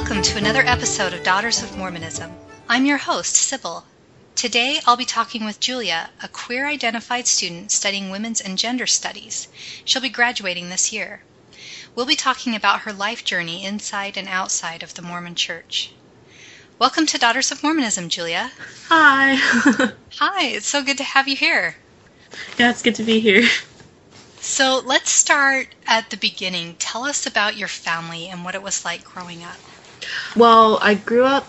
Welcome to another episode of Daughters of Mormonism. I'm your host, Sybil. Today I'll be talking with Julia, a queer-identified student studying women's and gender studies. She'll be graduating this year. We'll be talking about her life journey inside and outside of the Mormon Church. Welcome to Daughters of Mormonism, Julia. Hi. Hi, it's so good to have you here. Yeah, it's good to be here. So let's start at the beginning. Tell us about your family and what it was like growing up. Well, I grew up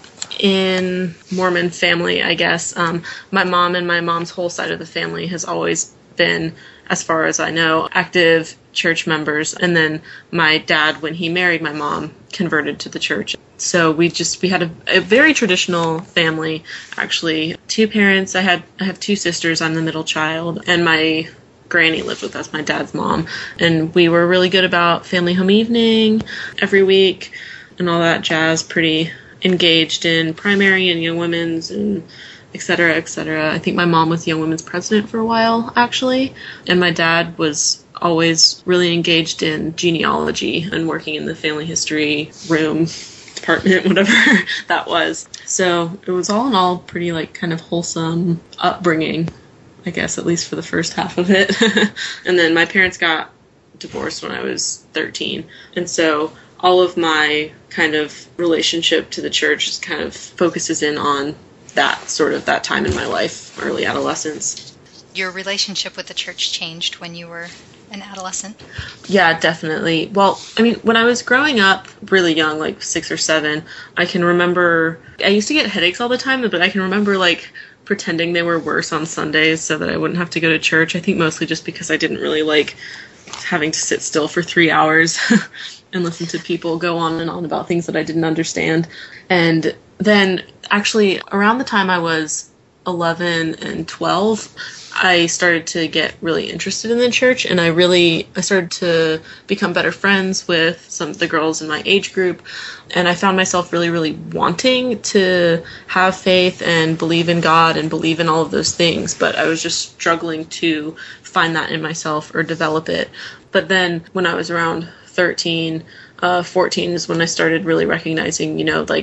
in Mormon family, I guess. My mom and my mom's whole side of the family has always been, as far as I know, active church members. And then my dad, when he married my mom, converted to the church. So we had a very traditional family, actually. Two parents. I have two sisters. I'm the middle child. And my granny lived with us, my dad's mom. And we were really good about family home evening every week and all that jazz, pretty engaged in primary and young women's and et cetera, et cetera. I think my mom was young women's president for a while, actually. And my dad was always really engaged in genealogy and working in the family history room, department, whatever that was. So it was all in all pretty kind of wholesome upbringing, I guess, at least for the first half of it. And then my parents got divorced when I was 13. And so all of my kind of relationship to the church just kind of focuses in on that time in my life, early adolescence. Your relationship with the church changed when you were an adolescent? Yeah, definitely. Well, I mean, when I was growing up really young, like 6 or 7, I can remember, I used to get headaches all the time, but I can remember pretending they were worse on Sundays so that I wouldn't have to go to church. I think mostly just because I didn't really like having to sit still for 3 hours and listen to people go on and on about things that I didn't understand. And then actually around the time I was 11 and 12, I started to get really interested in the church, and I started to become better friends with some of the girls in my age group, and I found myself really, really wanting to have faith and believe in God and believe in all of those things, but I was just struggling to find that in myself or develop it. But then when I was around 13, 14 is when I started really recognizing,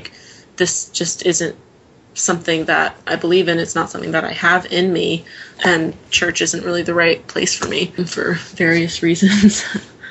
this just isn't something that I believe in. It's not something that I have in me, and church isn't really the right place for me for various reasons.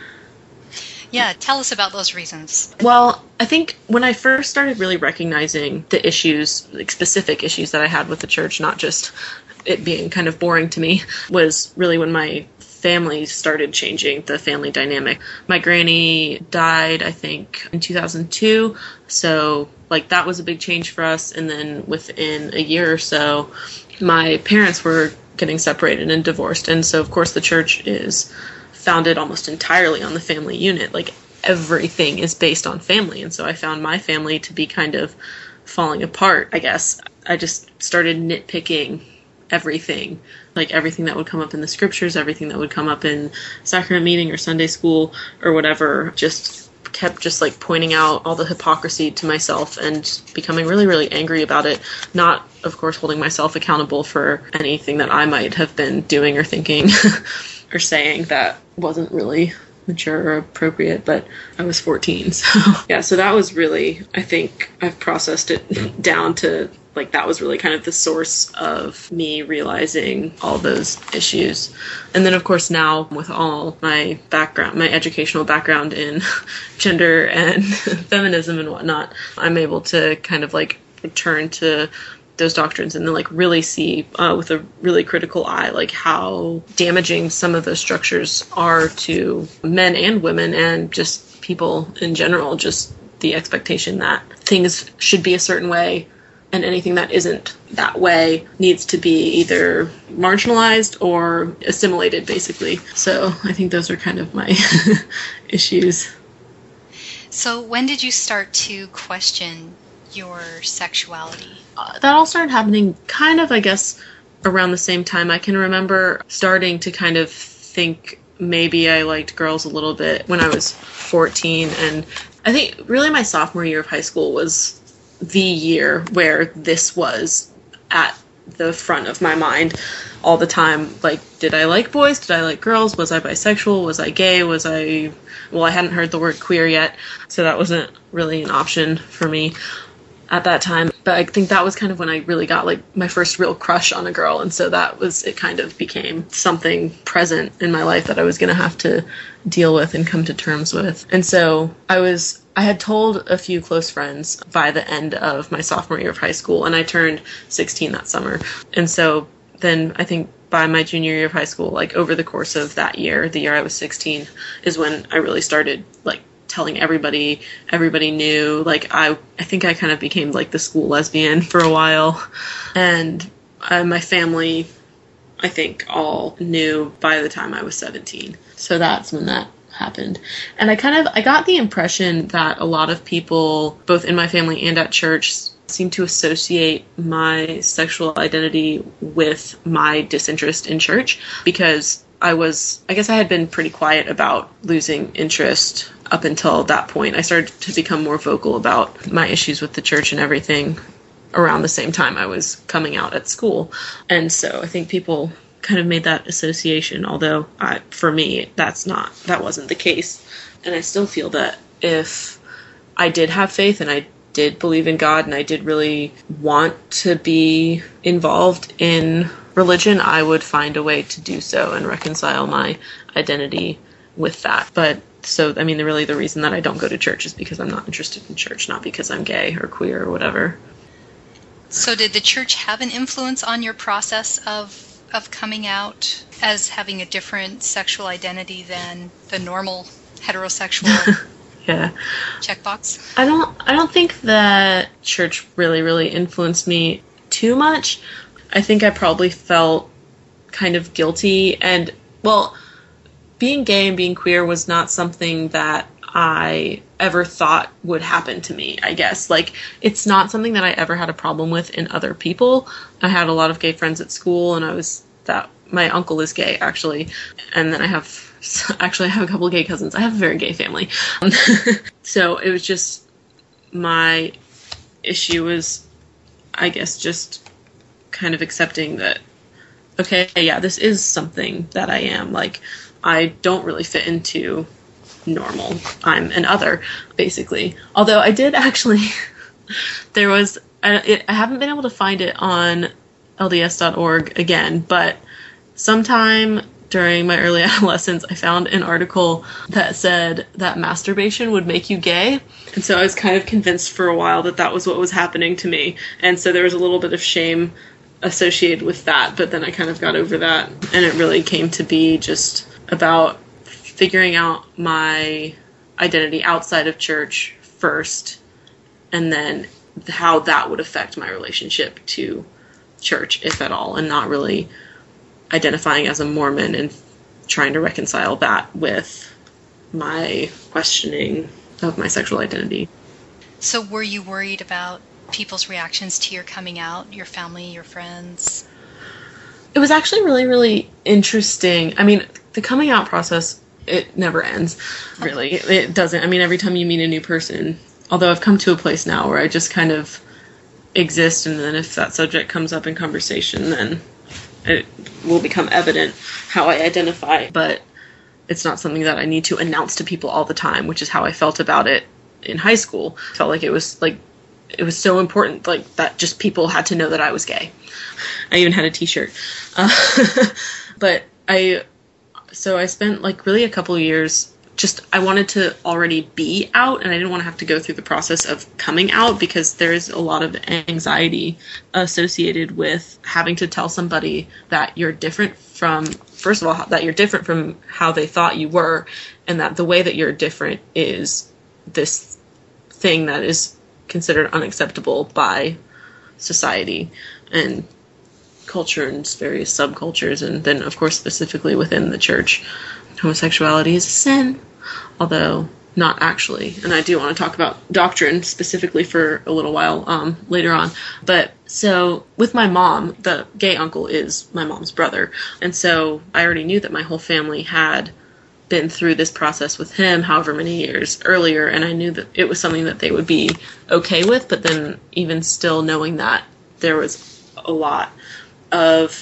Yeah, tell us about those reasons. Well, I think when I first started really recognizing the issues, specific issues that I had with the church, not just it being kind of boring to me, was really when my family started changing, the family dynamic. My granny died, I think, in 2002, so that was a big change for us. And then within a year or so, my parents were getting separated and divorced. And so, of course, the church is founded almost entirely on the family unit. Everything is based on family. And so I found my family to be kind of falling apart, I guess. I just started nitpicking everything, everything that would come up in the scriptures, everything that would come up in sacrament meeting or Sunday school or whatever, just kept pointing out all the hypocrisy to myself and becoming really, really angry about it. Not, of course, holding myself accountable for anything that I might have been doing or thinking or saying that wasn't really mature or appropriate, but I was 14. So that was really, I think I've processed it down to that was really kind of the source of me realizing all those issues. And then, of course, now with all my background, my educational background in gender and feminism and whatnot, I'm able to kind of return to those doctrines and then really see with a really critical eye how damaging some of those structures are to men and women and just people in general. Just the expectation that things should be a certain way, and anything that isn't that way needs to be either marginalized or assimilated, basically. So I think those are kind of my issues. So when did you start to question your sexuality? That all started happening kind of, I guess, around the same time. I can remember starting to kind of think maybe I liked girls a little bit when I was 14. And I think really my sophomore year of high school was the year where this was at the front of my mind all the time. did I like boys? Did I like girls? Was I bisexual? Was I gay? I hadn't heard the word queer yet, so that wasn't really an option for me at that time. But I think that was kind of when I really got like my first real crush on a girl, and so it kind of became something present in my life that I was going to have to deal with and come to terms with. And so I had told a few close friends by the end of my sophomore year of high school, and I turned 16 that summer. And so then I think by my junior year of high school, like over the course of that year, the year I was 16, is when I really started like telling everybody. Everybody knew. Like I think I kind of became like the school lesbian for a while, and my family, I think, all knew by the time I was 17. So that's when that happened. And I got the impression that a lot of people, both in my family and at church, seemed to associate my sexual identity with my disinterest in church, because I guess I had been pretty quiet about losing interest up until that point. I started to become more vocal about my issues with the church and everything around the same time I was coming out at school. And so I think people kind of made that association, although for me, that wasn't the case. And I still feel that if I did have faith and I did believe in God and I did really want to be involved in religion, I would find a way to do so and reconcile my identity with that. But so, I mean, the reason that I don't go to church is because I'm not interested in church, not because I'm gay or queer or whatever. So did the church have an influence on your process of coming out as having a different sexual identity than the normal heterosexual yeah. checkbox? I don't think that church really influenced me too much. I think I probably felt kind of guilty, and well, being gay and being queer was not something that I ever thought would happen to me, I guess. Like, it's not something that I ever had a problem with in other people. I had a lot of gay friends at school, and my uncle is gay, actually. And then I have a couple of gay cousins. I have a very gay family. So it was just, my issue was, I guess, just kind of accepting that, okay, yeah, this is something that I am. Like, I don't really fit into normal. I'm an other, basically. Although I did actually, I haven't been able to find it on LDS.org again, but sometime during my early adolescence, I found an article that said that masturbation would make you gay. And so I was kind of convinced for a while that that was what was happening to me. And so there was a little bit of shame associated with that, but then I kind of got over that. And it really came to be just about figuring out my identity outside of church first, and then how that would affect my relationship to church, if at all, and not really identifying as a Mormon and trying to reconcile that with my questioning of my sexual identity. So were you worried about people's reactions to your coming out, your family, your friends? It was actually really interesting. I mean, the coming out process, it never ends, really. It doesn't. I mean, every time you meet a new person, although I've come to a place now where I just kind of exist, and then if that subject comes up in conversation, then it will become evident how I identify. But it's not something that I need to announce to people all the time, which is how I felt about it in high school. I felt like it was so important, like that just people had to know that I was gay. I even had a t-shirt. But I spent like really a couple of years I wanted to already be out, and I didn't want to have to go through the process of coming out, because there's a lot of anxiety associated with having to tell somebody that you're different from, first of all, that you're different from how they thought you were, and that the way that you're different is this thing that is considered unacceptable by society and culture and various subcultures, and then, of course, specifically within the church. Homosexuality is a sin, although not actually. And I do want to talk about doctrine specifically for a little while later on. But so with my mom, the gay uncle is my mom's brother. And so I already knew that my whole family had been through this process with him however many years earlier. And I knew that it was something that they would be okay with. But then even still knowing that there was a lot of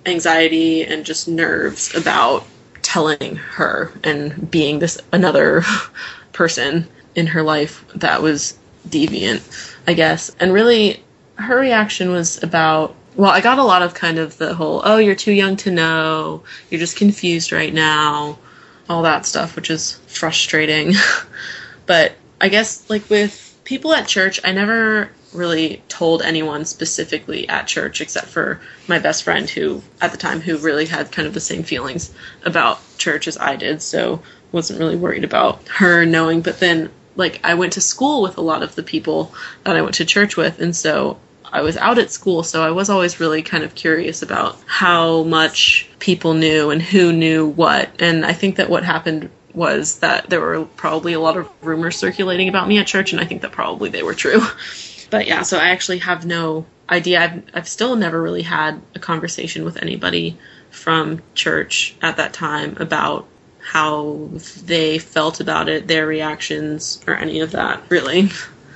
anxiety and just nerves about telling her and being this another person in her life that was deviant, I guess. And really, her reaction was about, well, I got a lot of kind of the whole, oh, you're too young to know, you're just confused right now, all that stuff, which is frustrating. But I guess, like, with people at church, I never really told anyone specifically at church except for my best friend who, at the time, who really had kind of the same feelings about church as I did, so wasn't really worried about her knowing. But then, like, I went to school with a lot of the people that I went to church with, and so I was out at school, so I was always really kind of curious about how much people knew and who knew what. And I think that what happened was that there were probably a lot of rumors circulating about me at church, and I think that probably they were true. But yeah, so I actually have no idea. I've still never really had a conversation with anybody from church at that time about how they felt about it, their reactions, or any of that, really.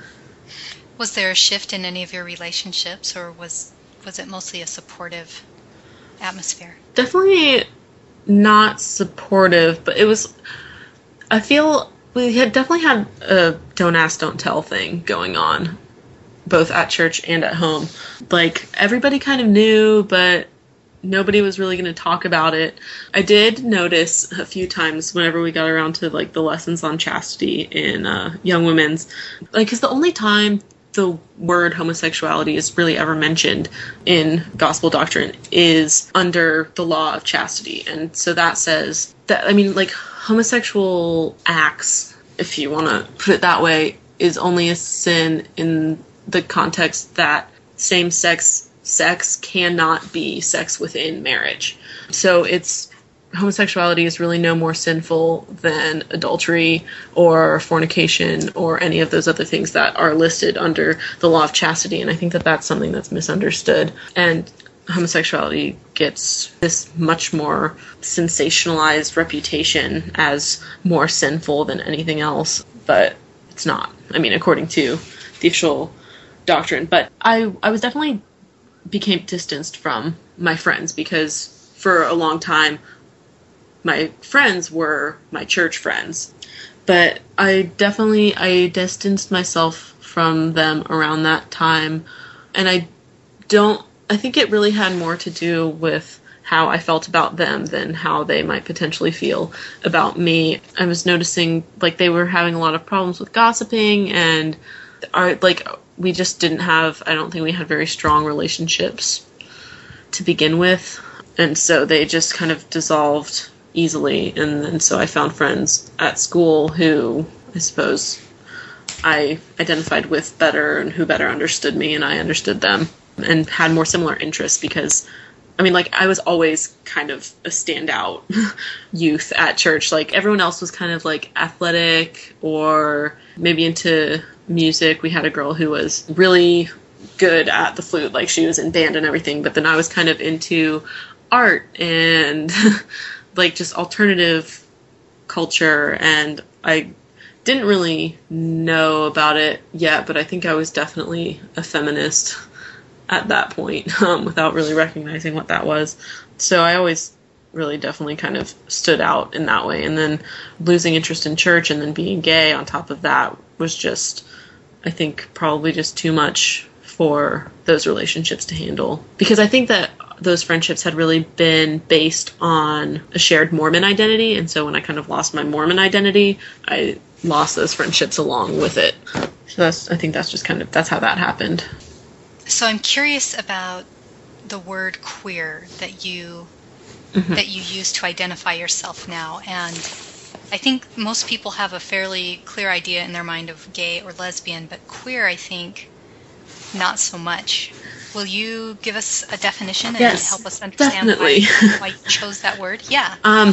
Was there a shift in any of your relationships, or was it mostly a supportive atmosphere? Definitely not supportive, but it was, I feel we had definitely had a don't ask, don't tell thing going on, both at church and at home. Like, everybody kind of knew, but nobody was really going to talk about it. I did notice a few times whenever we got around to, like, the lessons on chastity in Young Women's, like, because the only time the word homosexuality is really ever mentioned in gospel doctrine is under the law of chastity. And so that says that, I mean, like, homosexual acts, if you want to put it that way, is only a sin in the context that same-sex sex cannot be sex within marriage. So homosexuality is really no more sinful than adultery or fornication or any of those other things that are listed under the law of chastity. And I think that that's something that's misunderstood. And homosexuality gets this much more sensationalized reputation as more sinful than anything else, but it's not. I mean, according to the official doctrine. But I was definitely became distanced from my friends because for a long time my friends were my church friends. But I distanced myself from them around that time. And I think it really had more to do with how I felt about them than how they might potentially feel about me. I was noticing, like, they were having a lot of problems with gossiping, and we just didn't have, I don't think we had very strong relationships to begin with. And so they just kind of dissolved easily. And so I found friends at school who I suppose I identified with better and who better understood me and I understood them and had more similar interests because, I mean, like, I was always kind of a standout youth at church. Like, everyone else was kind of, like, athletic or maybe into music. We had a girl who was really good at the flute. Like, she was in band and everything. But then I was kind of into art and, like, just alternative culture. And I didn't really know about it yet, but I think I was definitely a feminist at that point, without really recognizing what that was. So I always really definitely kind of stood out in that way. And then losing interest in church and then being gay on top of that was just, I think, probably just too much for those relationships to handle. Because I think that those friendships had really been based on a shared Mormon identity. And so when I kind of lost my Mormon identity, I lost those friendships along with it. So I think that's just kind of, that's how that happened. So I'm curious about the word queer that you use to identify yourself now. And I think most people have a fairly clear idea in their mind of gay or lesbian, but queer, I think, not so much. Will you give us a definition and help us understand why you chose that word? Yeah.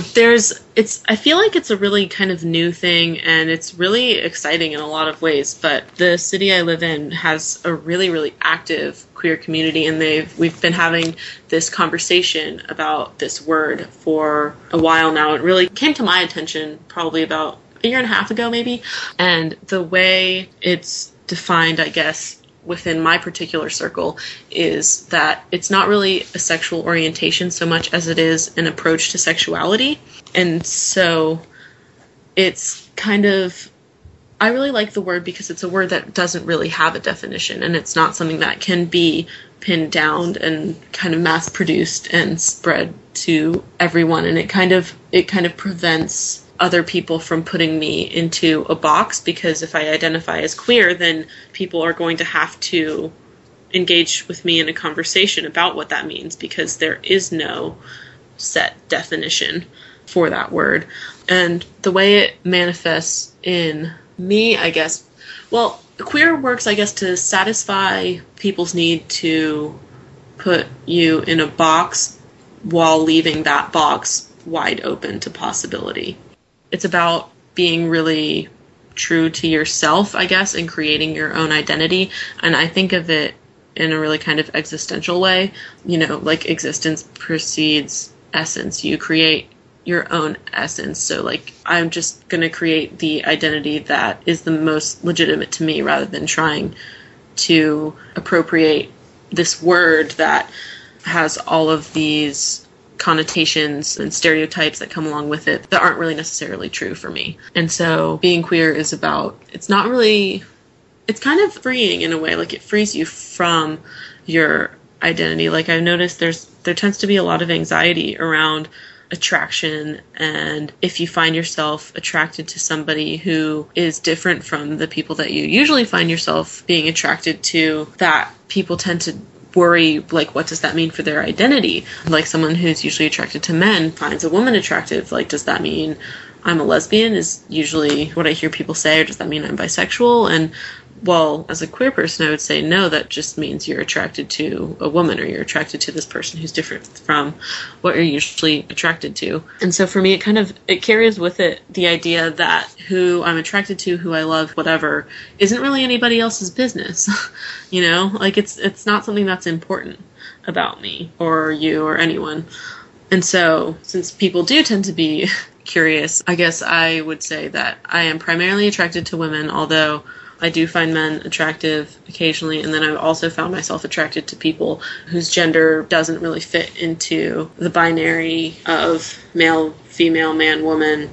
I feel like it's a really kind of new thing, and it's really exciting in a lot of ways, but the city I live in has a really, really active queer community, and we've been having this conversation about this word for a while now. It really came to my attention probably about a year and a half ago, maybe, and the way it's defined, I guess, within my particular circle is that it's not really a sexual orientation so much as it is an approach to sexuality. And so it's kind of, I really like the word because it's a word that doesn't really have a definition, and it's not something that can be pinned down and kind of mass produced and spread to everyone. And it kind of prevents other people from putting me into a box, because if I identify as queer, then people are going to have to engage with me in a conversation about what that means, because there is no set definition for that word. And the way it manifests in me, I guess, well, queer works, I guess, to satisfy people's need to put you in a box while leaving that box wide open to possibility. It's about being really true to yourself, I guess, and creating your own identity. And I think of it in a really kind of existential way. You know, like existence precedes essence. You create your own essence. So, like, I'm just going to create the identity that is the most legitimate to me, rather than trying to appropriate this word that has all of these connotations and stereotypes that come along with it that aren't really necessarily true for me. And so being queer is about, it's not really, it's kind of freeing in a way. Like, it frees you from your identity. Like, I've noticed there tends to be a lot of anxiety around attraction, and if you find yourself attracted to somebody who is different from the people that you usually find yourself being attracted to, that people tend to worry, like, what does that mean for their identity? Like, someone who's usually attracted to men finds a woman attractive. Like, does that mean I'm a lesbian, is usually what I hear people say, or does that mean I'm bisexual? And, well, as a queer person, I would say, no, that just means you're attracted to a woman, or you're attracted to this person who's different from what you're usually attracted to. And so for me, it carries with it the idea that who I'm attracted to, who I love, whatever, isn't really anybody else's business. You know, like, it's not something that's important about me or you or anyone. And so, since people do tend to be curious, I guess I would say that I am primarily attracted to women, although I do find men attractive occasionally, and then I've also found myself attracted to people whose gender doesn't really fit into the binary of male, female, man, woman,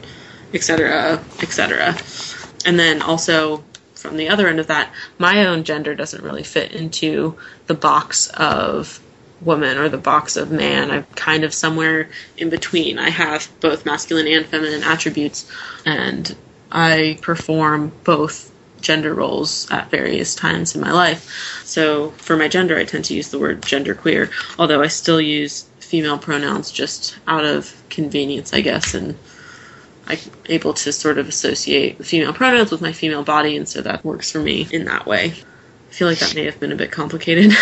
etc., etc. And then also, from the other end of that, my own gender doesn't really fit into the box of woman or the box of man. I'm kind of somewhere in between. I have both masculine and feminine attributes, and I perform both gender roles at various times in my life. So for my gender, I tend to use the word genderqueer, although I still use female pronouns just out of convenience, I guess, and I'm able to sort of associate the female pronouns with my female body, and so that works for me in that way. I feel like that may have been a bit complicated.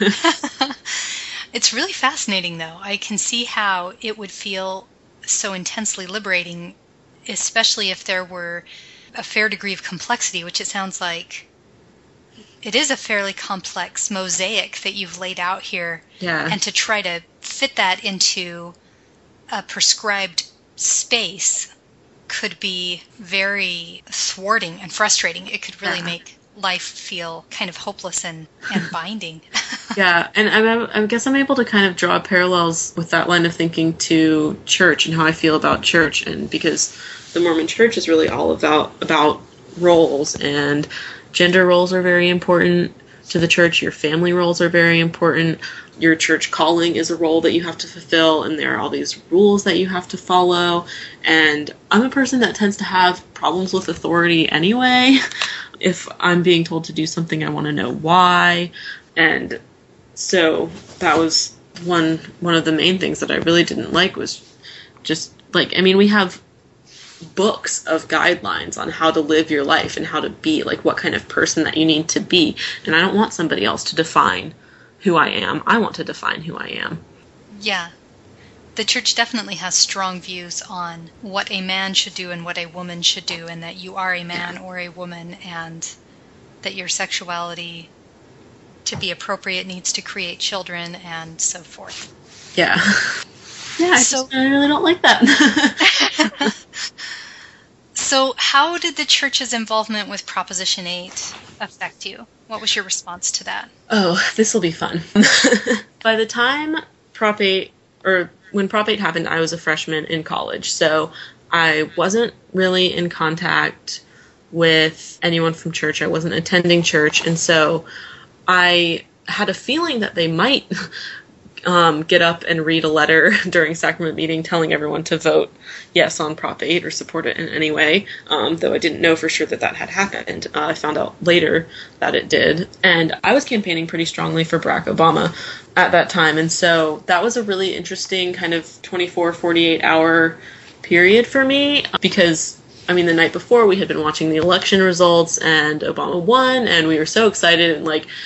It's really fascinating, though. I can see how it would feel so intensely liberating, especially if there were a fair degree of complexity, which it sounds like it is a fairly complex mosaic that you've laid out here. Yeah. And to try to fit that into a prescribed space could be very thwarting and frustrating. It could really make life feel kind of hopeless and binding. Yeah, and I guess I'm able to kind of draw parallels with that line of thinking to church and how I feel about church, and because the Mormon Church is really all about roles, and gender roles are very important to the church. Your family roles are very important. Your church calling is a role that you have to fulfill, and there are all these rules that you have to follow. And I'm a person that tends to have problems with authority anyway. If I'm being told to do something, I want to know why. And so that was one of the main things that I really didn't like, was just, like, I mean, we have books of guidelines on how to live your life and how to be, like, what kind of person that you need to be. And I don't want somebody else to define who I am. I want to define who I am. Yeah. The church definitely has strong views on what a man should do and what a woman should do, and that you are a man or a woman, and that your sexuality, to be appropriate, needs to create children, and so forth. Yeah. Yeah, I really don't like that. So how did the church's involvement with Proposition 8 affect you? What was your response to that? Oh, this will be fun. By the time Prop 8, or when Prop 8 happened, I was a freshman in college, so I wasn't really in contact with anyone from church. I wasn't attending church, and so I had a feeling that they might get up and read a letter during sacrament meeting telling everyone to vote yes on Prop 8 or support it in any way, though I didn't know for sure that that had happened. I found out later that it did, and I was campaigning pretty strongly for Barack Obama at that time, and so that was a really interesting kind of 24, 48-hour period for me, because I mean, the night before we had been watching the election results and Obama won, and we were so excited, and like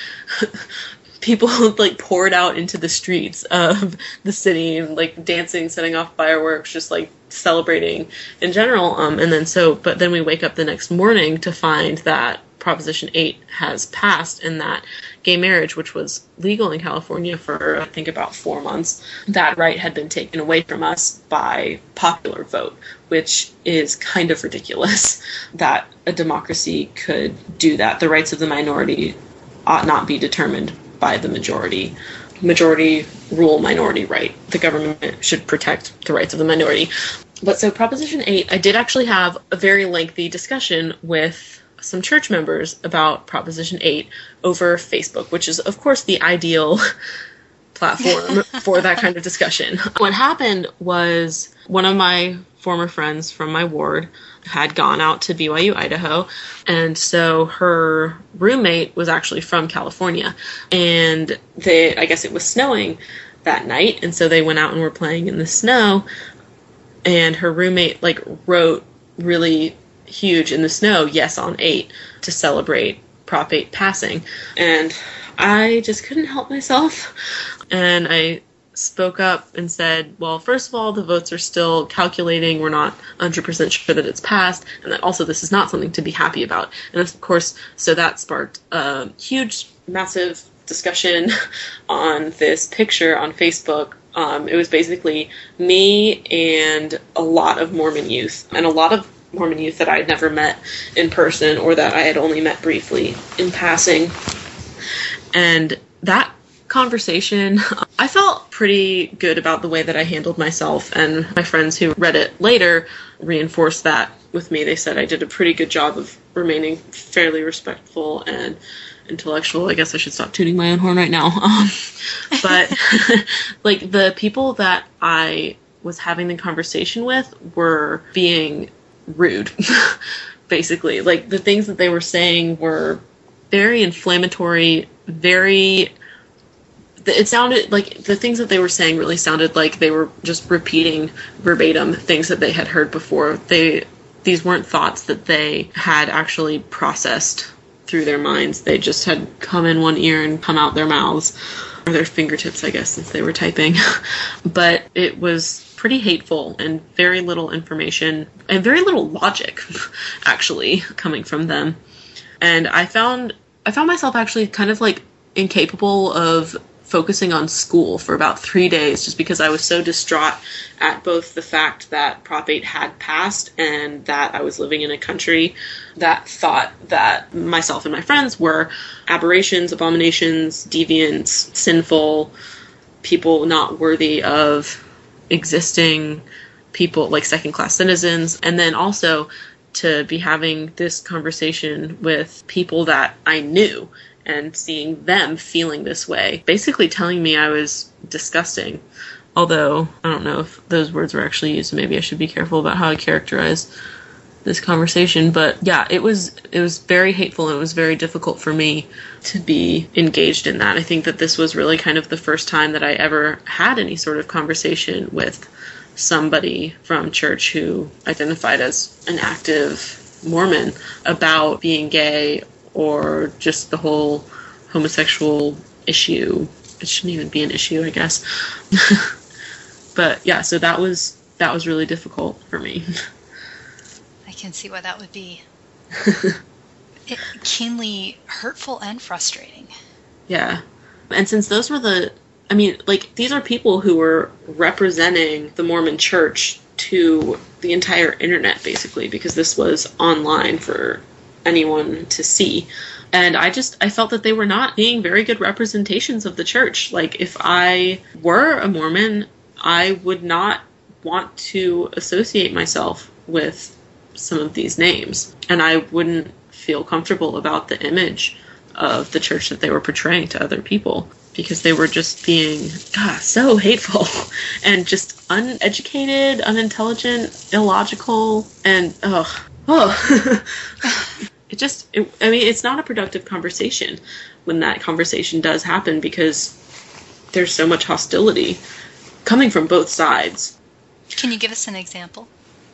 people like poured out into the streets of the city and like dancing, setting off fireworks, just like celebrating in general. But then we wake up the next morning to find that Proposition 8 has passed, and that gay marriage, which was legal in California for I think about 4 months, that right had been taken away from us by popular vote, which is kind of ridiculous that a democracy could do that. The rights of the minority ought not be determined by the majority. Majority rule, minority right. The government should protect the rights of the minority. But so Proposition 8, I did actually have a very lengthy discussion with some church members about Proposition 8 over Facebook, which is, of course, the ideal platform for that kind of discussion. What happened was one of my former friends from my ward had gone out to BYU, Idaho, and so her roommate was actually from California, and I guess it was snowing that night, and so they went out and were playing in the snow, and her roommate like wrote really huge in the snow, yes on 8, to celebrate Prop 8 passing, and I just couldn't help myself, and I spoke up and said, well, first of all, the votes are still calculating. We're not 100% sure that it's passed, and that also this is not something to be happy about. And of course, so that sparked a huge, massive discussion on this picture on Facebook. It was basically me and a lot of Mormon youth, and a lot of Mormon youth that I had never met in person or that I had only met briefly in passing. And that conversation, I felt pretty good about the way that I handled myself, and my friends who read it later reinforced that with me. They said I did a pretty good job of remaining fairly respectful and intellectual. I guess I should stop tooting my own horn right now. But like the people that I was having the conversation with were being rude, basically. Like the things that they were saying were very inflammatory, it sounded like the things that they were saying really sounded like they were just repeating verbatim things that they had heard before. These weren't thoughts that they had actually processed through their minds. They just had come in one ear and come out their mouths, or their fingertips, I guess, since they were typing. But it was pretty hateful and very little information and very little logic, actually, coming from them. And I found myself actually kind of like incapable of focusing on school for about 3 days, just because I was so distraught at both the fact that Prop 8 had passed and that I was living in a country that thought that myself and my friends were aberrations, abominations, deviants, sinful, people not worthy of existing, people like second-class citizens, and then also to be having this conversation with people that I knew and seeing them feeling this way, basically telling me I was disgusting. Although, I don't know if those words were actually used, so maybe I should be careful about how I characterize this conversation. But yeah, it was very hateful, and it was very difficult for me to be engaged in that. I think that this was really kind of the first time that I ever had any sort of conversation with somebody from church who identified as an active Mormon about being gay or just the whole homosexual issue. It shouldn't even be an issue, I guess. But yeah, so that was really difficult for me. I can see why that would be keenly hurtful and frustrating. Yeah. And since those were these are people who were representing the Mormon church to the entire internet, basically, because this was online for anyone to see. And I felt that they were not being very good representations of the church. Like, if I were a Mormon, I would not want to associate myself with some of these names. And I wouldn't feel comfortable about the image of the church that they were portraying to other people, because they were just being, so hateful and just uneducated, unintelligent, illogical, and it's not a productive conversation when that conversation does happen, because there's so much hostility coming from both sides. Can you give us an example?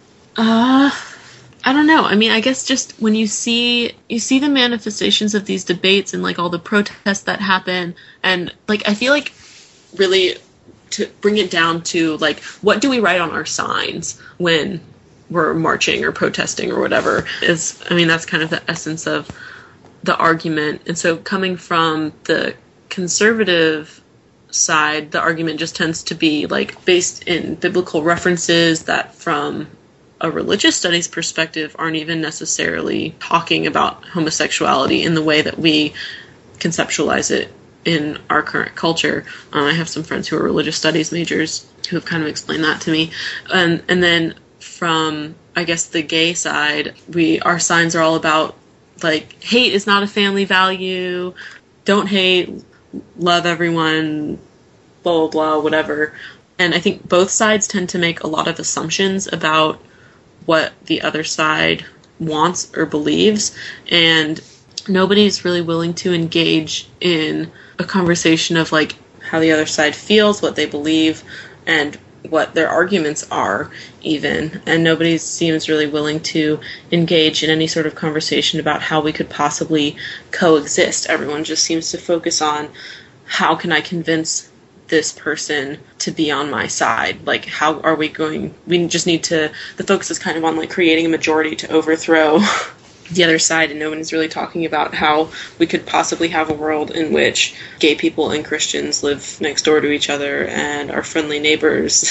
I don't know. I mean, I guess just when you see the manifestations of these debates and, like, all the protests that happen, and, like, I feel like really to bring it down to, like, what do we write on our signs when we're marching or protesting or whatever is, I mean, that's kind of the essence of the argument. And so coming from the conservative side, the argument just tends to be, like, based in biblical references that from a religious studies perspective aren't even necessarily talking about homosexuality in the way that we conceptualize it in our current culture. I have some friends who are religious studies majors who have kind of explained that to me. And then from, I guess, the gay side, our signs are all about, like, hate is not a family value, don't hate, love everyone, blah, blah, blah, whatever. And I think both sides tend to make a lot of assumptions about what the other side wants or believes, and nobody's really willing to engage in a conversation of, like, how the other side feels, what they believe, and what their arguments are, even. And nobody seems really willing to engage in any sort of conversation about how we could possibly coexist. Everyone just seems to focus on, how can I convince this person to be on my side? Like, how are we going? We just need to, the focus is kind of on, like, creating a majority to overthrow the other side, and no one is really talking about how we could possibly have a world in which gay people and Christians live next door to each other and are friendly neighbors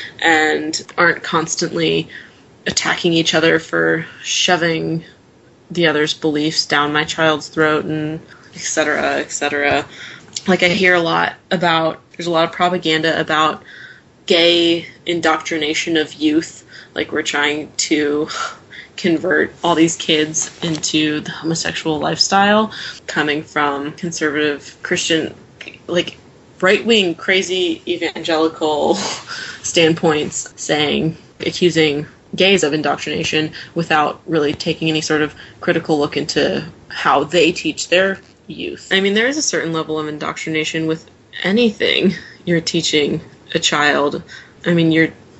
and aren't constantly attacking each other for shoving the other's beliefs down my child's throat, and et cetera, et cetera. Like, I hear there's a lot of propaganda about gay indoctrination of youth. Like, we're trying to convert all these kids into the homosexual lifestyle, coming from conservative Christian, like, right-wing, crazy evangelical standpoints, accusing gays of indoctrination without really taking any sort of critical look into how they teach their youth. I mean, there is a certain level of indoctrination with anything you're teaching a child. I mean,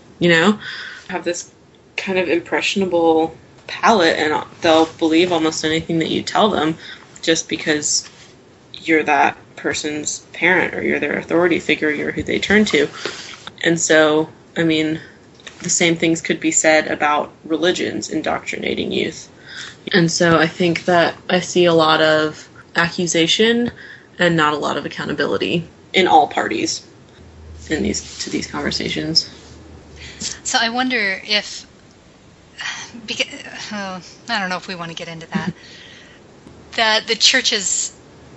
have this kind of impressionable palate, and they'll believe almost anything that you tell them just because you're that person's parent, or you're their authority figure, you're who they turn to. And so, I mean, the same things could be said about religions indoctrinating youth. And so I think that I see a lot of accusation and not a lot of accountability in all parties to these conversations. So I wonder if, I don't know if we want to get into that, that the church's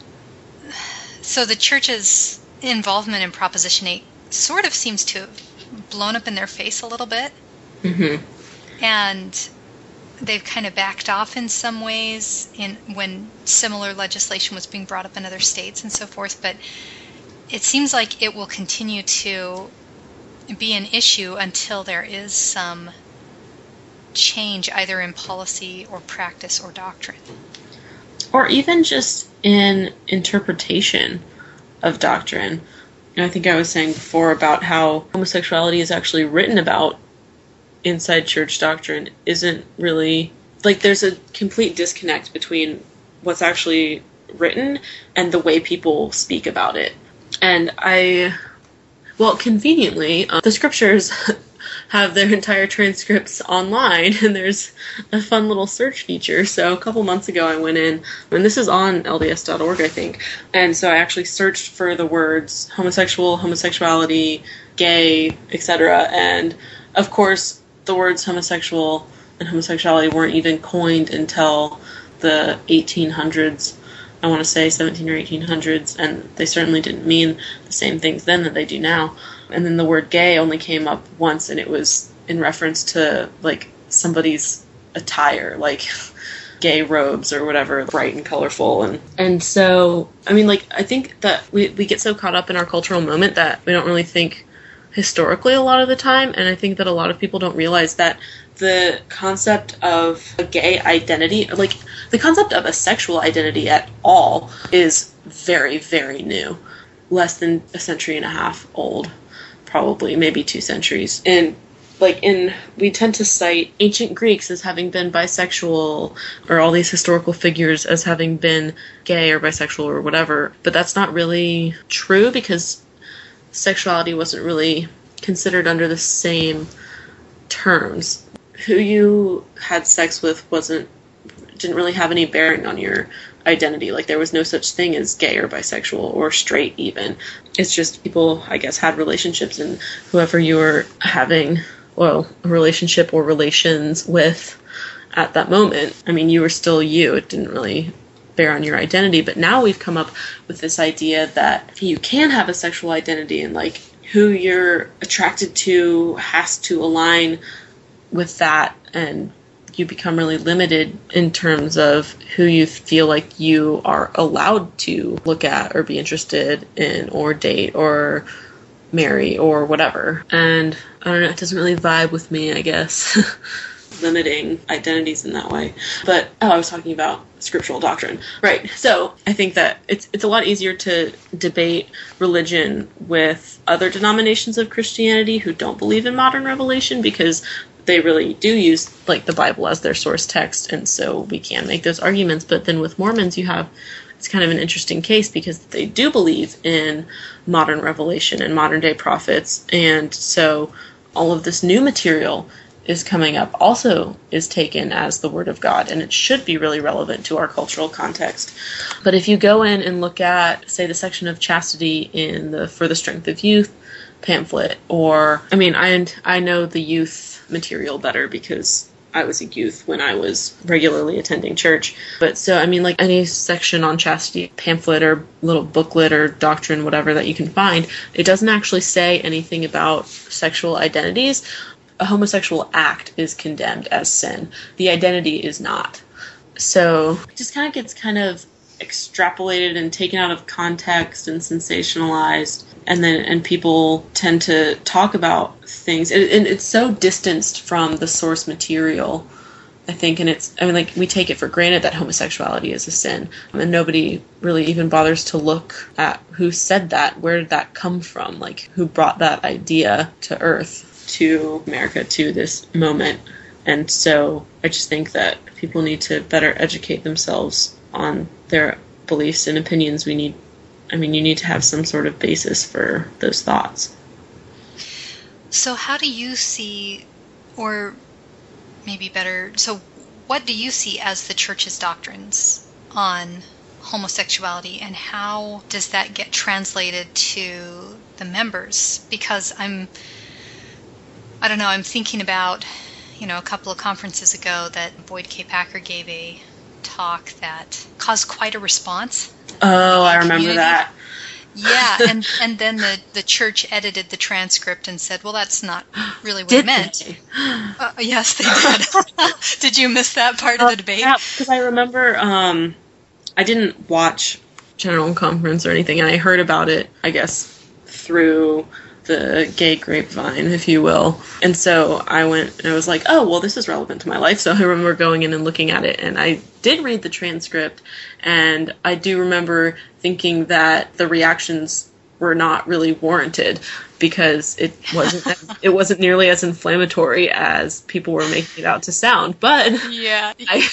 involvement in Proposition 8 sort of seems to have blown up in their face a little bit. Mm-hmm. And they've kind of backed off in some ways when similar legislation was being brought up in other states and so forth. But it seems like it will continue to be an issue until there is some change, either in policy or practice or doctrine. Or even just in interpretation of doctrine. I think I was saying before about how homosexuality is actually written about inside church doctrine isn't really, like, there's a complete disconnect between what's actually written and the way people speak about it. And conveniently, the scriptures have their entire transcripts online, and there's a fun little search feature. So a couple months ago I went in, and this is on LDS.org, I think, and so I actually searched for the words homosexual, homosexuality, gay, etc., and of course the words homosexual and homosexuality weren't even coined until the 1800s. I want to say 17 or 1800s, and they certainly didn't mean the same things then that they do now. And then the word gay only came up once, and it was in reference to, like, somebody's attire, like gay robes or whatever, bright and colorful. And so, I mean, like, I think that we get so caught up in our cultural moment that we don't really think historically a lot of the time, and I think that a lot of people don't realize that the concept of a gay identity, like the concept of a sexual identity at all, is very, very new. Less than a century and a half old, probably, maybe 2 centuries. And we tend to cite ancient Greeks as having been bisexual, or all these historical figures as having been gay or bisexual or whatever, but that's not really true, because sexuality wasn't really considered under the same terms. Who you had sex with didn't really have any bearing on your identity. Like, there was no such thing as gay or bisexual or straight even. It's just people, I guess, had relationships, and whoever you were having, well, a relationship or relations with at that moment, I mean, you were still you. It didn't really bear on your identity. But now we've come up with this idea that you can have a sexual identity, and, like, who you're attracted to has to align with that, and you become really limited in terms of who you feel like you are allowed to look at or be interested in or date or marry or whatever. And I don't know, it doesn't really vibe with me, I guess. Limiting identities in that way. But, I was talking about scriptural doctrine. Right. So I think that it's a lot easier to debate religion with other denominations of Christianity who don't believe in modern revelation, because they really do use, like, the Bible as their source text, and so we can make those arguments. But then with Mormons, it's kind of an interesting case, because they do believe in modern revelation and modern day prophets, and so all of this new material is coming up also is taken as the Word of God, and it should be really relevant to our cultural context. But if you go in and look at, say, the section of chastity in the For the Strength of Youth pamphlet, or, I mean, I know the youth material better because I was a youth when I was regularly attending church. But so, I mean, like, any section on chastity pamphlet or little booklet or doctrine, whatever that you can find, it doesn't actually say anything about sexual identities. A homosexual act is condemned as sin. The identity is not. So it just kind of gets kind of extrapolated and taken out of context and sensationalized, and people tend to talk about things, and it's so distanced from the source material, I think, and like, we take it for granted that homosexuality is a sin, and nobody really even bothers to look at who said that, where did that come from, like, who brought that idea to Earth, to America, to this moment. And so I just think that people need to better educate themselves on their beliefs and opinions. You need to have some sort of basis for those thoughts. So how do you see, or maybe better, so what do you see as the church's doctrines on homosexuality, and how does that get translated to the members? Because I'm thinking about, a couple of conferences ago that Boyd K. Packer gave a talk that caused quite a response. Oh, I remember that. Yeah, and then the church edited the transcript and said, well, that's not really what it meant. Yes, they did. Did you miss that part of the debate? Yeah, because I remember I didn't watch General Conference or anything, and I heard about it, I guess, through the gay grapevine, if you will. And so I went and I was like, oh, well, this is relevant to my life. So I remember going in and looking at it, and I did read the transcript, and I do remember thinking that the reactions were not really warranted, because it wasn't nearly as inflammatory as people were making it out to sound. But yeah.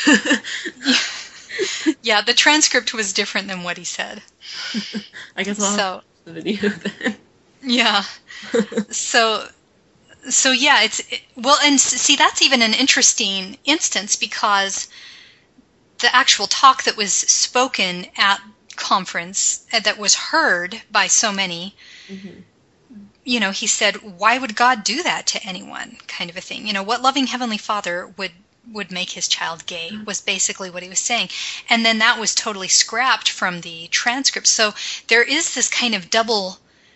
Yeah, the transcript was different than what he said. I guess I'll have the video then. Yeah. So yeah, and see, that's even an interesting instance, because the actual talk that was spoken at conference, that was heard by so many, he said, why would God do that to anyone, kind of a thing. What loving Heavenly Father would make his child gay was basically what he was saying. And then that was totally scrapped from the transcript. So there is this kind of double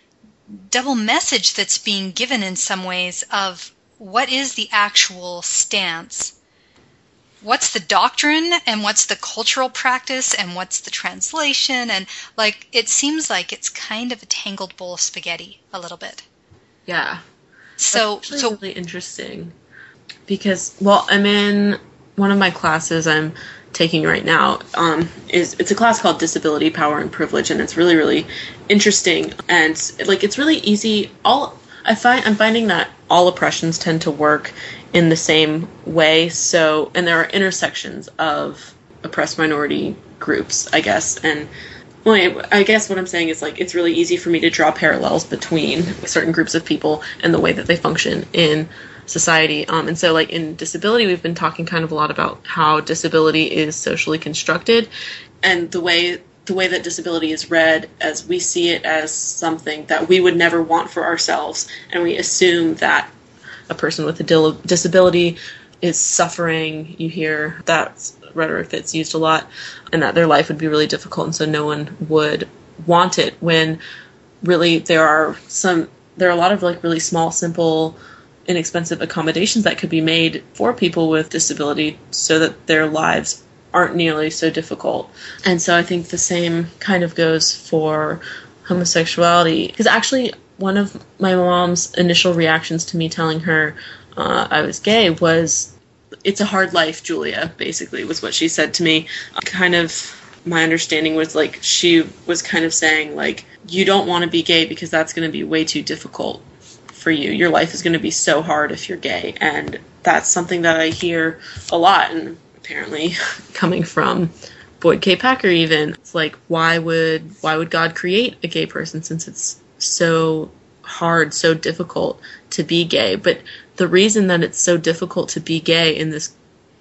message that's being given in some ways of what is the actual stance. What's the doctrine and what's the cultural practice and what's the translation? And it seems like it's kind of a tangled bowl of spaghetti a little bit. Yeah. So really interesting because, I'm in one of my classes I'm taking right now. It's a class called Disability, Power, and Privilege, and it's really, really interesting. And it's really easy. I'm finding that all oppressions tend to work in the same way. So, and there are intersections of oppressed minority groups, I guess. And I guess what I'm saying is it's really easy for me to draw parallels between certain groups of people and the way that they function in society. And so in disability, we've been talking kind of a lot about how disability is socially constructed, and the way that disability is read as we see it as something that we would never want for ourselves, and we assume that a person with a disability is suffering. You hear that rhetoric that's used a lot, and that their life would be really difficult, and so no one would want it, when really there are a lot of really small, simple, inexpensive accommodations that could be made for people with disability so that their lives aren't nearly so difficult. And so I think the same kind of goes for homosexuality, because actually one of my mom's initial reactions to me telling her I was gay was, "It's a hard life, Julia," basically was what she said to me. Kind of my understanding was she was kind of saying you don't want to be gay because that's going to be way too difficult for you. Your life is going to be so hard if you're gay. And that's something that I hear a lot, and apparently coming from Boyd K. Packer even. It's why would God create a gay person, since it's so hard, so difficult to be gay? But the reason that it's so difficult to be gay in this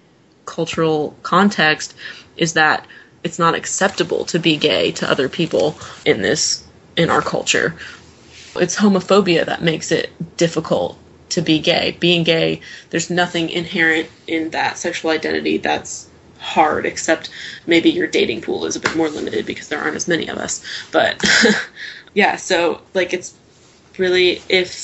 cultural context is that it's not acceptable to be gay to other people in our culture. It's homophobia that makes it difficult to be gay. Being gay, there's nothing inherent in that sexual identity that's hard, except maybe your dating pool is a bit more limited because there aren't as many of us. But yeah, so it's really,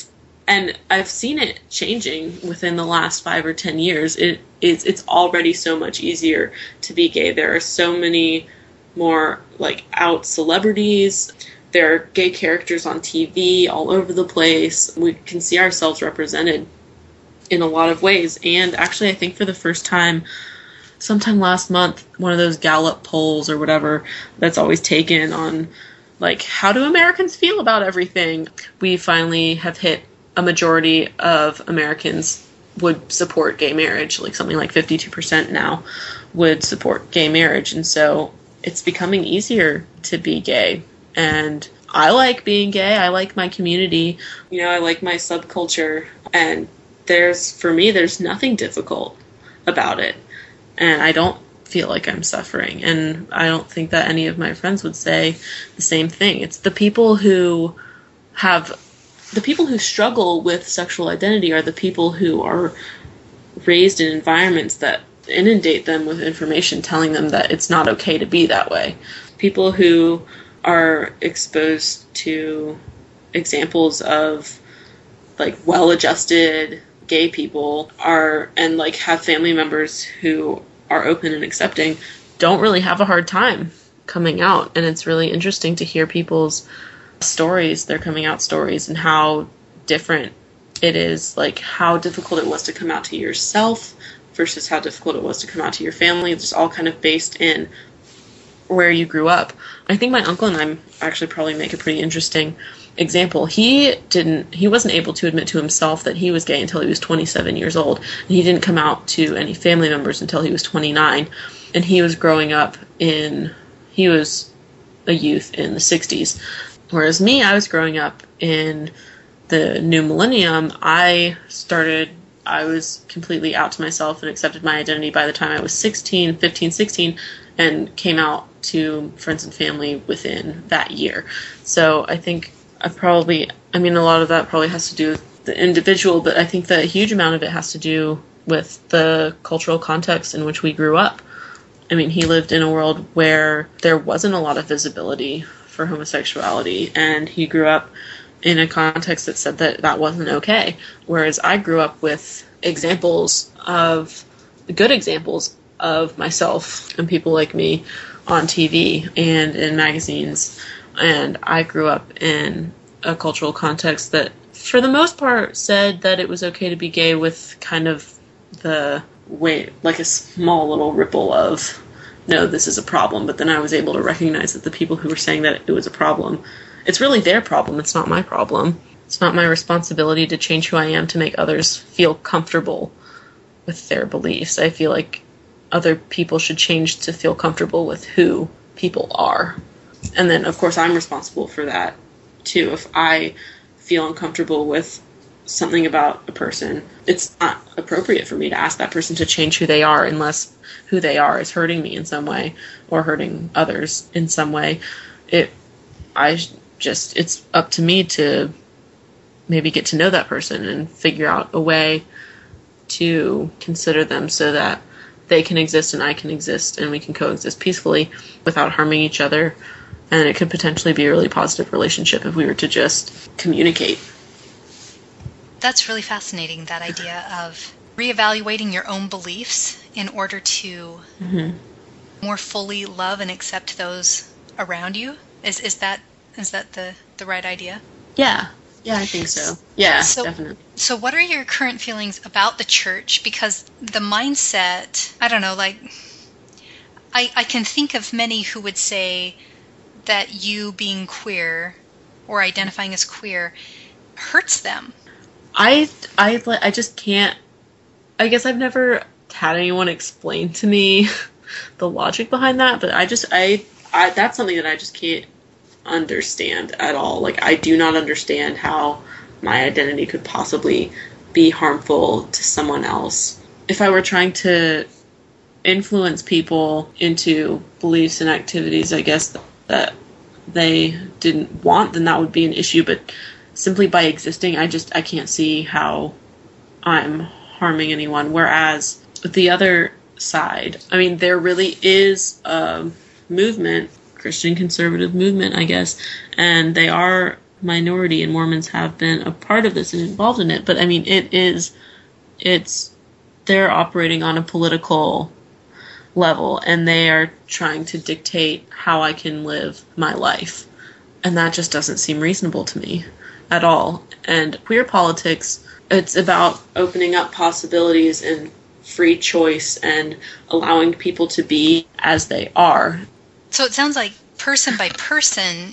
and I've seen it changing within the last 5 or 10 years. It's already so much easier to be gay. There are so many more out celebrities. There are gay characters on TV all over the place. We can see ourselves represented in a lot of ways. And actually, I think for the first time, sometime last month, one of those Gallup polls or whatever that's always taken on, how do Americans feel about everything? We finally have hit a majority of Americans would support gay marriage. Something like 52% now would support gay marriage. And so it's becoming easier to be gay. And I like being gay. I like my community. I like my subculture. And for me, there's nothing difficult about it. And I don't feel like I'm suffering. And I don't think that any of my friends would say the same thing. It's the people who struggle with sexual identity are the people who are raised in environments that inundate them with information telling them that it's not okay to be that way. People who are exposed to examples of well-adjusted gay people and have family members who are open and accepting, don't really have a hard time coming out. And it's really interesting to hear people's stories, their coming out stories, and how different it is, how difficult it was to come out to yourself versus how difficult it was to come out to your family. It's just all kind of based in where you grew up. I think my uncle and I actually probably make a pretty interesting example. He wasn't able to admit to himself that he was gay until he was 27 years old. And he didn't come out to any family members until he was 29. And he was growing up he was a youth in the 60s. Whereas me, I was growing up in the new millennium. I was completely out to myself and accepted my identity by the time I was 15, 16, and came out to friends and family within that year. So I think I've probably I mean, a lot of that probably has to do with the individual, but I think that a huge amount of it has to do with the cultural context in which we grew up. I mean, he lived in a world where there wasn't a lot of visibility for homosexuality, and he grew up in a context that said that that wasn't okay. Whereas I grew up with good examples of myself and people like me on TV and in magazines. And I grew up in a cultural context that, for the most part, said that it was okay to be gay, with kind of the way, like a small little ripple of, no, this is a problem. But then I was able to recognize that the people who were saying that it was a problem, it's really their problem. It's not my problem. It's not my responsibility to change who I am to make others feel comfortable with their beliefs. I feel like other people should change to feel comfortable with who people are. And then, of course, I'm responsible for that, too. If I feel uncomfortable with something about a person, it's not appropriate for me to ask that person to change who they are unless who they are is hurting me in some way or hurting others in some way. It's up to me to maybe get to know that person and figure out a way to consider them so that they can exist and I can exist and we can coexist peacefully without harming each other. And it could potentially be a really positive relationship if we were to just communicate. That's really fascinating, that idea of reevaluating your own beliefs in order to more fully love and accept those around you. Is that the right idea? Yeah. Yeah, I think so. Yeah, definitely. So what are your current feelings about the church? Because the mindset, I don't know, like, I can think of many who would say that you being queer or identifying as queer hurts them. I just can't, I guess I've never had anyone explain to me the logic behind that, but I that's something that I just can't understand at all. Like, I do not understand how my identity could possibly be harmful to someone else. If I were trying to influence people into beliefs and activities, I guess, that they didn't want, then that would be an issue. But simply by existing, I can't see how I'm harming anyone. Whereas with the other side, I mean, there really is a movement, Christian conservative movement, I guess, and they are minority, and Mormons have been a part of this and involved in it. But I mean, they're operating on a political level, and they are trying to dictate how I can live my life, and that just doesn't seem reasonable to me at all. And queer politics, it's about opening up possibilities and free choice and allowing people to be as they are. So it sounds like person by person,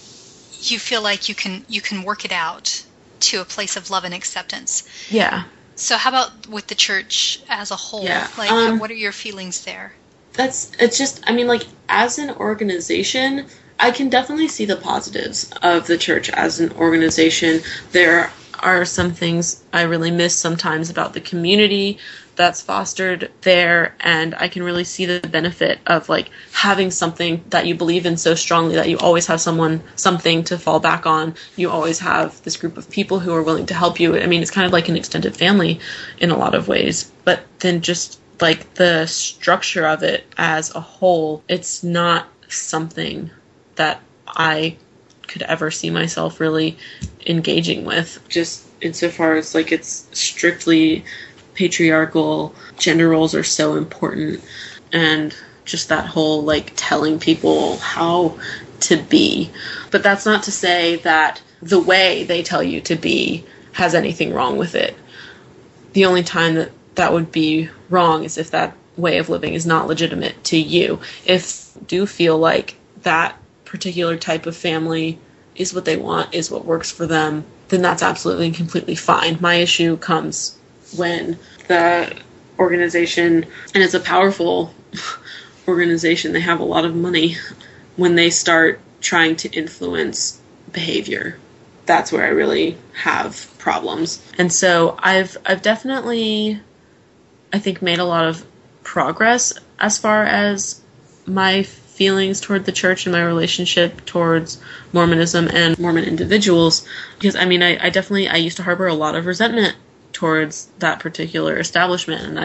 you feel like you can work it out to a place of love and acceptance. Yeah. So how about with the church as a whole? Yeah. Like, what are your feelings there? It's just, I mean, like, as an organization, I can definitely see the positives of the church as an organization. There are some things I really miss sometimes about the community that's fostered there, and I can really see the benefit of, like, having something that you believe in so strongly that you always have something to fall back on. You always have this group of people who are willing to help you. I mean, it's kind of like an extended family in a lot of ways, but then just, like, the structure of it as a whole, it's not something that I could ever see myself really engaging with. Just insofar as, like, it's strictly patriarchal, gender roles are so important, and just that whole, like, telling people how to be. But that's not to say that the way they tell you to be has anything wrong with it. The only time that would be wrong is if that way of living is not legitimate to you. If you do feel like that particular type of family is what they want, is what works for them, then that's absolutely and completely fine. My issue comes when the organization, and it's a powerful organization, they have a lot of money, when they start trying to influence behavior. That's where I really have problems. And so I've definitely, I think, made a lot of progress as far as my feelings toward the church and my relationship towards Mormonism and Mormon individuals, because I mean, I definitely used to harbor a lot of resentment towards that particular establishment, and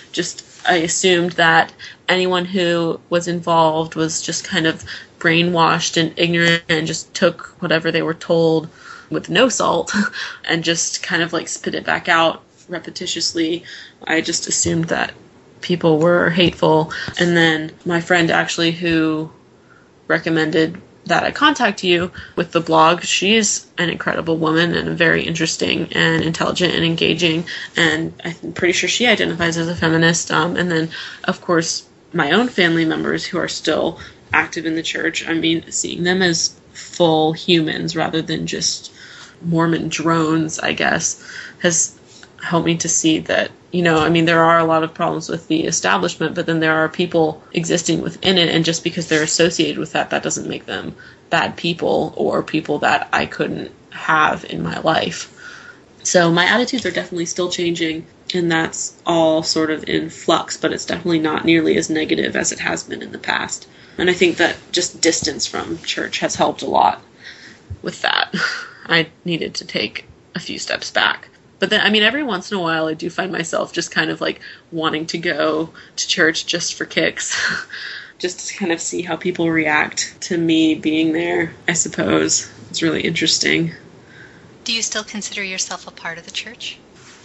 I assumed that anyone who was involved was just kind of brainwashed and ignorant and just took whatever they were told with no salt and just kind of like spit it back out repetitiously. I just assumed that people were hateful. And then my friend actually who recommended that I contact you with the blog, she's an incredible woman and very interesting and intelligent and engaging, and I'm pretty sure she identifies as a feminist. And then, of course, my own family members who are still active in the church, I mean, seeing them as full humans rather than just Mormon drones, I guess, has helped me to see that, you know, I mean, there are a lot of problems with the establishment, but then there are people existing within it, and just because they're associated with that, that doesn't make them bad people or people that I couldn't have in my life. So my attitudes are definitely still changing, and that's all sort of in flux, but it's definitely not nearly as negative as it has been in the past. And I think that just distance from church has helped a lot with that. I needed to take a few steps back. But then, I mean, every once in a while I do find myself just kind of like wanting to go to church just for kicks, just to kind of see how people react to me being there, I suppose. It's really interesting. Do you still consider yourself a part of the church?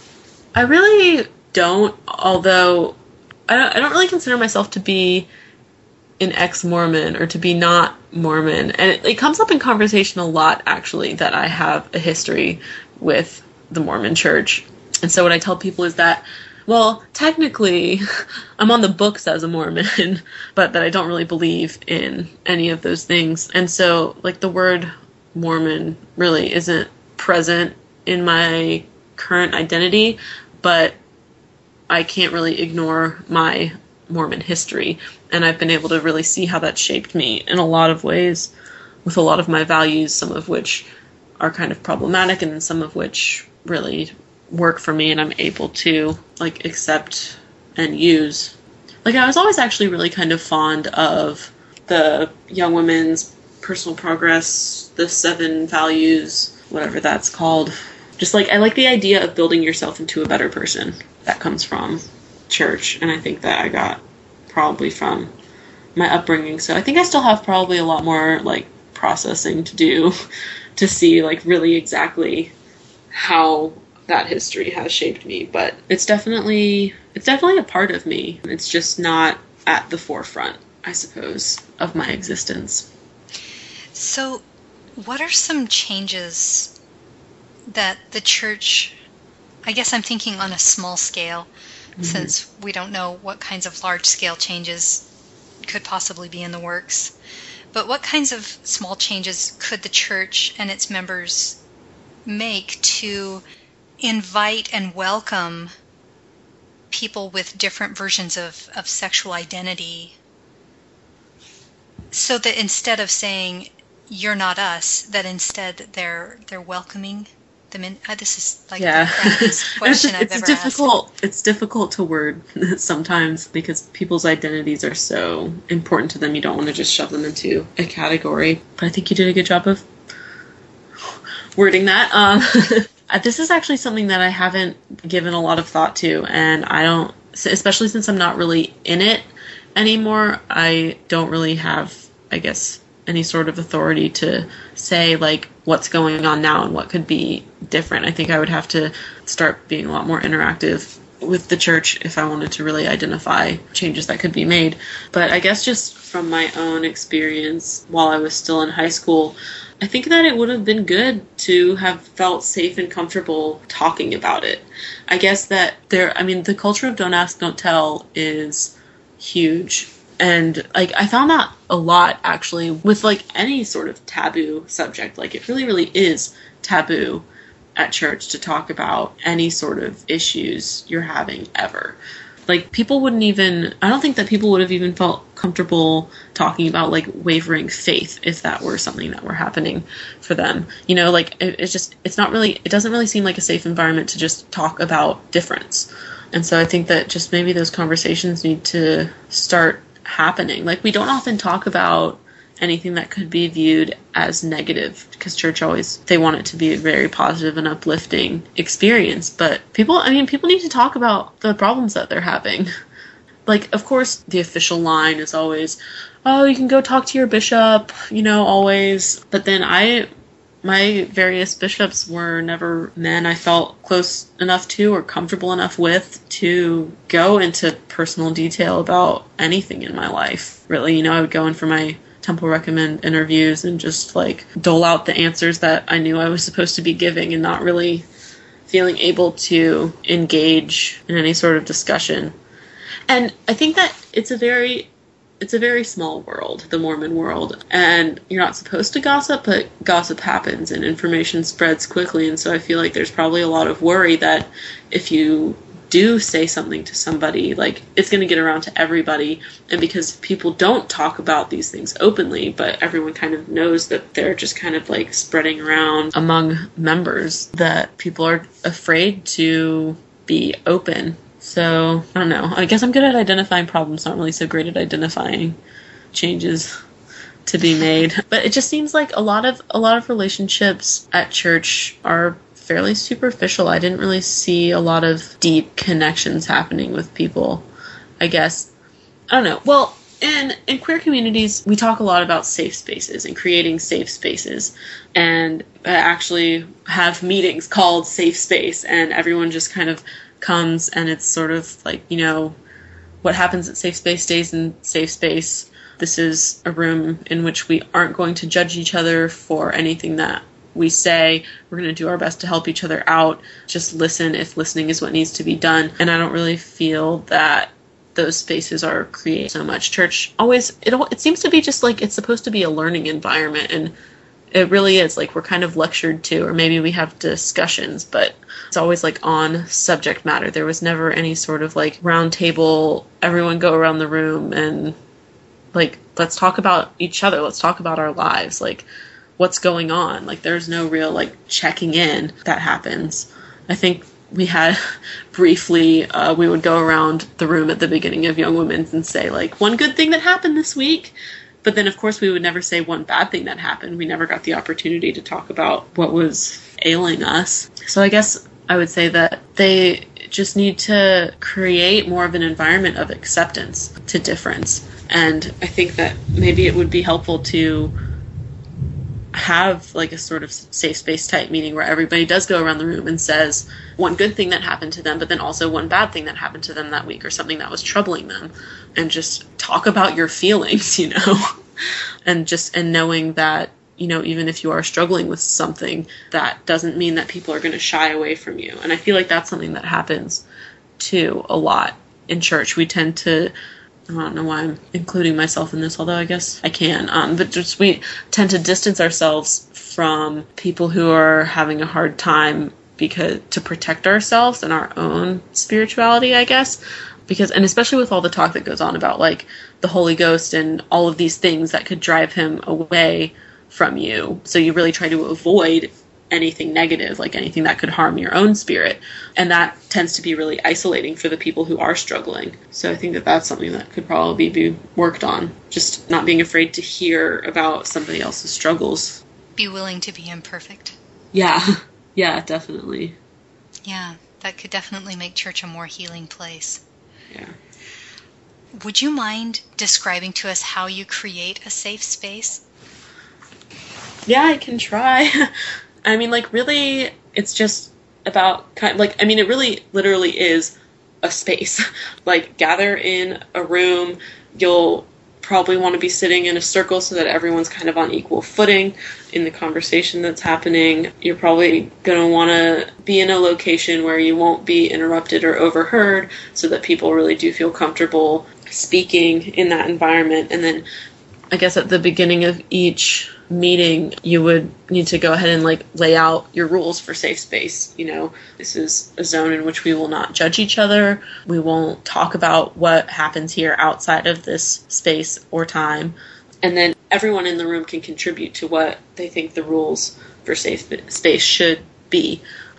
I really don't, although I don't really consider myself to be an ex-Mormon or to be not Mormon. And it comes up in conversation a lot, actually, that I have a history with the Mormon church. And so what I tell people is that, well, technically I'm on the books as a Mormon, but that I don't really believe in any of those things. And so like the word Mormon really isn't present in my current identity, but I can't really ignore my Mormon history. And I've been able to really see how that shaped me in a lot of ways, with a lot of my values, some of which are kind of problematic and some of which really work for me and I'm able to like accept and use. Like I was always actually really kind of fond of the Young Women's Personal Progress, the 7 values, whatever that's called. Just like I like the idea of building yourself into a better person that comes from church, and I think that I got probably from my upbringing. So I think I still have probably a lot more like processing to do to see like really exactly how that history has shaped me, but it's definitely a part of me. It's just not at the forefront, I suppose, of my existence. So what are some changes that the church, I guess I'm thinking on a small scale, since we don't know what kinds of large scale changes could possibly be in the works, but what kinds of small changes could the church and its members make to invite and welcome people with different versions of sexual identity, so that instead of saying you're not us, that instead they're welcoming them in? This is like the proudest question I've ever asked. It's difficult to word sometimes because people's identities are so important to them. You don't want to just shove them into a category. But I think you did a good job of wording that. This is actually something that I haven't given a lot of thought to, and I don't, especially since I'm not really in it anymore, I don't really have, I guess, any sort of authority to say like what's going on now and what could be different. I think I would have to start being a lot more interactive with the church if I wanted to really identify changes that could be made. But I guess just from my own experience while I was still in high school, I think that it would have been good to have felt safe and comfortable talking about it. I guess that the culture of don't ask, don't tell is huge. And like I found that a lot actually with like any sort of taboo subject. Like it really, really is taboo at church to talk about any sort of issues you're having ever. Like I don't think that people would have even felt comfortable talking about like wavering faith if that were something that were happening for them. You know, like it doesn't really seem like a safe environment to just talk about difference. And so I think that just maybe those conversations need to start happening. Like, we don't often talk about anything that could be viewed as negative, because church always, they want it to be a very positive and uplifting experience. But people need to talk about the problems that they're having. Like, of course, the official line is always, oh, you can go talk to your bishop, always. But then my various bishops were never men I felt close enough to or comfortable enough with to go into personal detail about anything in my life. Really, I would go in for my Temple Recommend interviews and just like dole out the answers that I knew I was supposed to be giving, and not really feeling able to engage in any sort of discussion. And I think that it's a very small world, the Mormon world, and you're not supposed to gossip, but gossip happens and information spreads quickly. And so I feel like there's probably a lot of worry that if you do say something to somebody, like, it's going to get around to everybody. And because people don't talk about these things openly, but everyone kind of knows that they're just kind of like spreading around among members, that people are afraid to be open. So, I don't know. I guess I'm good at identifying problems, not really so great at identifying changes to be made. But it just seems like a lot of relationships at church are fairly superficial. I didn't really see a lot of deep connections happening with people, I guess. I don't know. Well, in queer communities, we talk a lot about safe spaces and creating safe spaces. And I actually have meetings called Safe Space, and everyone just kind of comes, and it's sort of like, what happens at Safe Space stays in Safe Space. This is a room in which we aren't going to judge each other for anything that we say. We're going to do our best to help each other out. Just listen if listening is what needs to be done. And I don't really feel that those spaces are created so much. Church always, it seems to be just like it's supposed to be a learning environment, and it really is. Like, we're kind of lectured to, or maybe we have discussions, but it's always like on subject matter. There was never any sort of like round table, everyone go around the room and like, let's talk about each other. Let's talk about our lives. Like, what's going on? Like, there's no real like checking in that happens. I think we had briefly, we would go around the room at the beginning of Young Women's and say like, one good thing that happened this week. But then, of course, we would never say one bad thing that happened. We never got the opportunity to talk about what was ailing us. So I guess I would say that they just need to create more of an environment of acceptance to difference. And I think that maybe it would be helpful to have like a sort of safe space type meeting where everybody does go around the room and says one good thing that happened to them, but then also one bad thing that happened to them that week, or something that was troubling them, and just talk about your feelings, and knowing that, even if you are struggling with something, that doesn't mean that people are going to shy away from you. And I feel like that's something that happens too a lot in church. We tend to, I don't know why I'm including myself in this, although I guess I can. But just we tend to distance ourselves from people who are having a hard time to protect ourselves and our own spirituality, I guess. And especially with all the talk that goes on about like the Holy Ghost and all of these things that could drive him away from you. So you really try to avoid anything negative, like anything that could harm your own spirit. And that tends to be really isolating for the people who are struggling. So I think that that's something that could probably be worked on. Just not being afraid to hear about somebody else's struggles. Be willing to be imperfect. Yeah. Yeah, definitely. Yeah, that could definitely make church a more healing place. Yeah. Would you mind describing to us how you create a safe space? Yeah, I can try. I mean, like, really, it's just about it really literally is a space. Like, gather in a room. You'll probably want to be sitting in a circle so that everyone's kind of on equal footing in the conversation that's happening. You're probably going to want to be in a location where you won't be interrupted or overheard, so that people really do feel comfortable speaking in that environment. And then I guess at the beginning of each meeting, you would need to go ahead and like lay out your rules for safe space. This is a zone in which we will not judge each other. We won't talk about what happens here outside of this space or time. And then everyone in the room can contribute to what they think the rules for safe space should be.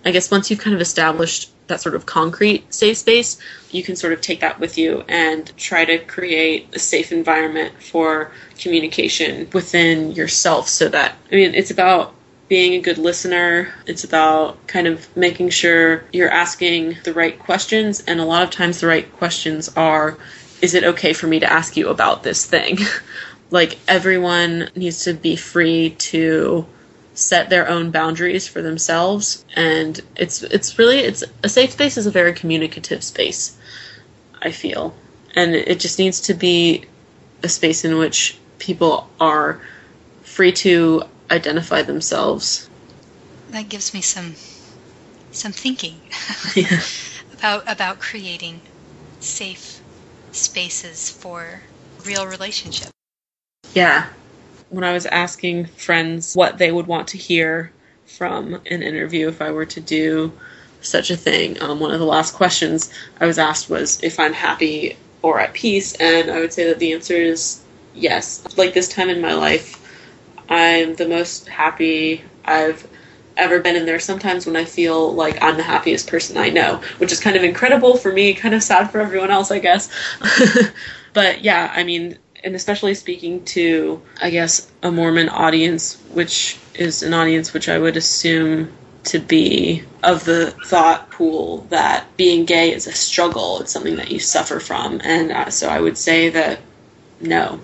I guess once you've kind of established that sort of concrete safe space, you can sort of take that with you and try to create a safe environment for communication within yourself so that, it's about being a good listener. It's about kind of making sure you're asking the right questions, and a lot of times the right questions are, is it okay for me to ask you about this thing? Like, everyone needs to be free to set their own boundaries for themselves, and it's a safe space is a very communicative space, I feel, and it just needs to be a space in which people are free to identify themselves. That gives me some thinking Yeah. about creating safe spaces for real relationship. Yeah. When I was asking friends what they would want to hear from an interview if I were to do such a thing, one of the last questions I was asked was if I'm happy or at peace, and I would say that the answer is yes. Like, this time in my life, I'm the most happy I've ever been, and there are sometimes when I feel like I'm the happiest person I know, which is kind of incredible for me, kind of sad for everyone else, I guess. But yeah, and especially speaking to, I guess, a Mormon audience, which is an audience which I would assume to be of the thought pool that being gay is a struggle, it's something that you suffer from, and so I would say that no.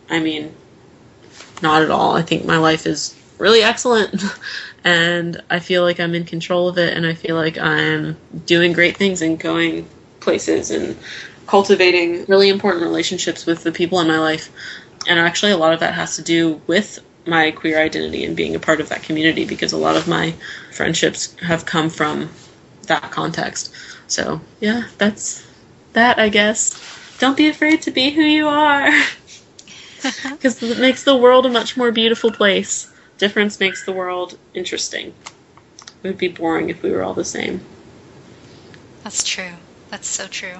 Not at all. I think my life is really excellent, and I feel like I'm in control of it, and I feel like I'm doing great things and going places and cultivating really important relationships with the people in my life. And actually a lot of that has to do with my queer identity and being a part of that community, because a lot of my friendships have come from that context. So yeah, that's that, I guess. Don't be afraid to be who you are. Because it makes the world a much more beautiful place. Difference makes the world interesting. It would be boring if we were all the same. That's true. That's so true.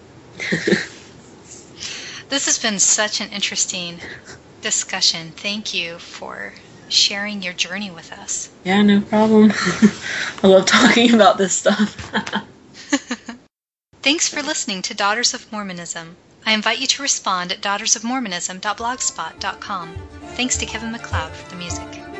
This has been such an interesting discussion. Thank you for sharing your journey with us. Yeah, no problem. I love talking about this stuff. Thanks for listening to Daughters of Mormonism. I invite you to respond at daughtersofmormonism.blogspot.com. Thanks to Kevin MacLeod for the music.